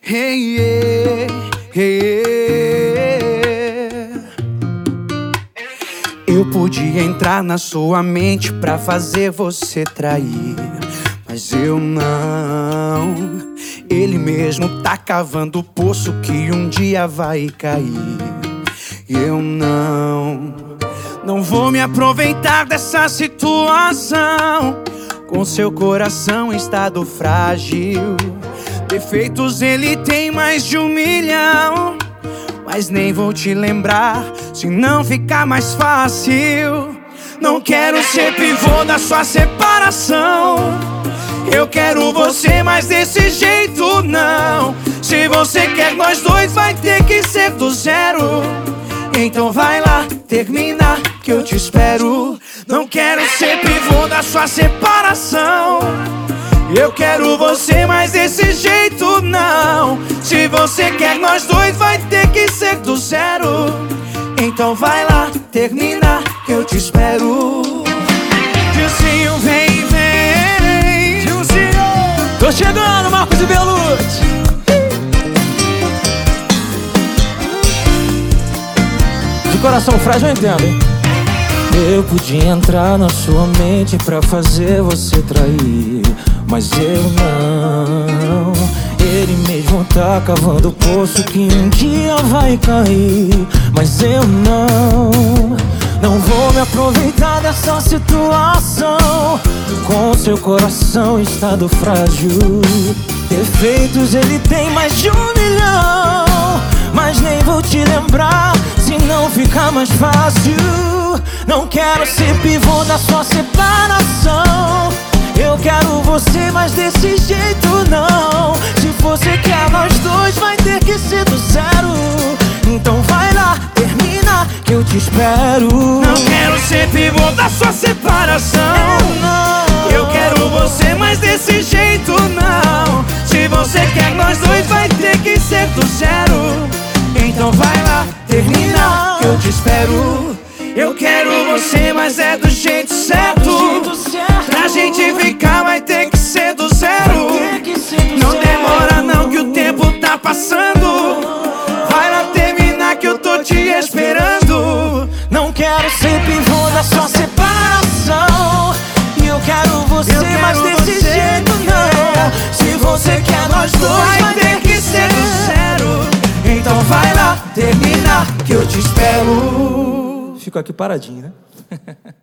Hey, yeah, hey, yeah. Eu podia entrar na sua mente pra fazer você trair, mas eu não. Ele mesmo tá cavando o poço que um dia vai cair. E eu não vou me aproveitar dessa situação. Com seu coração em estado frágil, defeitos ele tem mais de 1 milhão. Mas nem vou te lembrar, se não ficar mais fácil. Não quero ser pivô da sua separação. Eu quero você, mas desse jeito não. Se você quer nós dois, vai ter que ser do zero. Então vai lá, termina, que eu te espero. Não quero ser pivô da sua separação. Eu quero você, mas desse jeito não. Se você quer nós dois, vai ter que ser do zero. Então vai lá, termina, que eu te espero. Gilzinho, vem, vem. Gilzinho, tô chegando, Marcos e Belucci. De coração frágil eu entendo, hein? Eu podia entrar na sua mente pra fazer você trair, mas eu não. Ele mesmo tá cavando o poço que um dia vai cair, mas eu não vou me aproveitar dessa situação. Com seu coração em estado frágil, defeitos ele tem mais de 1 milhão. Mas nem vou te lembrar, se não ficar mais fácil. Não quero ser pivô da sua separação. Eu quero você, mas desse jeito não. Se você quer nós dois, vai ter que ser do zero. Então vai lá, termina, que eu te espero. Não quero ser pivô da sua separação. Eu quero você, mas desse jeito não. Se você quer nós dois, vai ter que ser do zero. Então vai lá, termina, que eu te espero. Eu quero você, mas é do jeito certo. Pra gente ficar vai ter que ser do zero. Não demora não, que o tempo tá passando. Vai lá terminar, que eu tô te esperando. Não quero ser pivô da sua separação. E eu quero você, mas desse jeito não. Se você quer nós dois, vai ter que ser do zero. Então vai lá, termina, que eu te espero. Fico aqui paradinho, né?